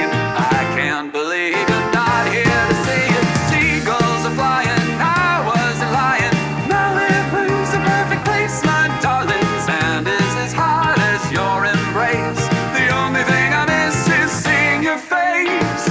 I can't believe you're not here to see it. Seagulls are flying, I wasn't lying. Malibu's a perfect place, my darling. Sand is as hot as your embrace. The only thing I miss is seeing your face.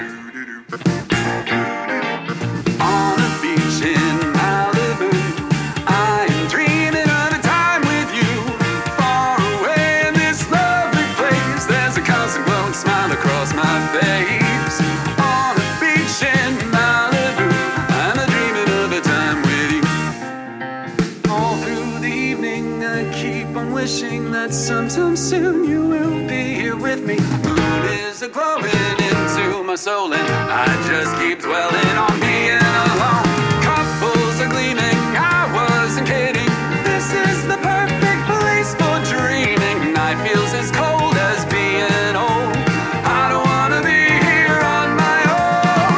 On a beach in Malibu, I'm dreaming of a time with you. Far away in this lovely place, there's a constant glowing smile across my face. On a beach in Malibu, I'm dreaming of a time with you. All through the evening, I keep on wishing that sometime soon you will be here with me. Moon is a glowing into my soul, and I just keep dwelling on being alone. Couples are gleaming, I wasn't kidding. This is the perfect place for dreaming. Night feels as cold as being old. I don't wanna be here on my own.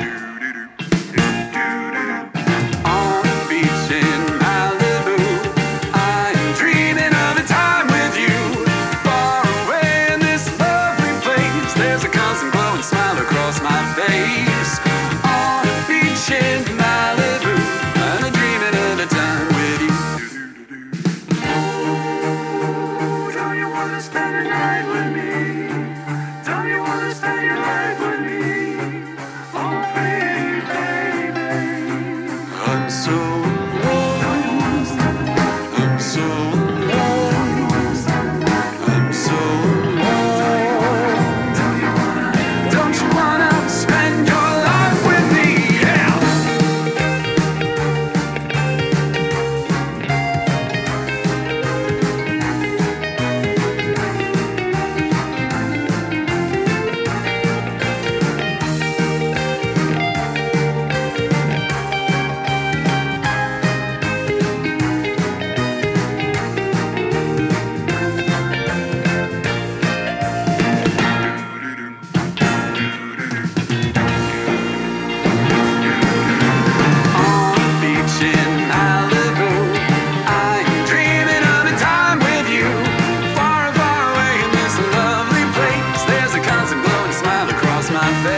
On a beach in Malibu, I'm dreaming of a time with you. Far away in this lovely place, there's a constant glowing smile across my face. On a beach in Malibu, I'm dreaming of a time with you. Don't you wanna spend a night with me? Don't you wanna spend your life with me? Oh baby, I'm so alone. I'm so alone. I'm so alone. Don't you wanna spend your life with me? Yeah. On a beach in Malibu, I'm dreaming of a time with you. Far, far away in this lovely place, there's a constant glowing smile across my face.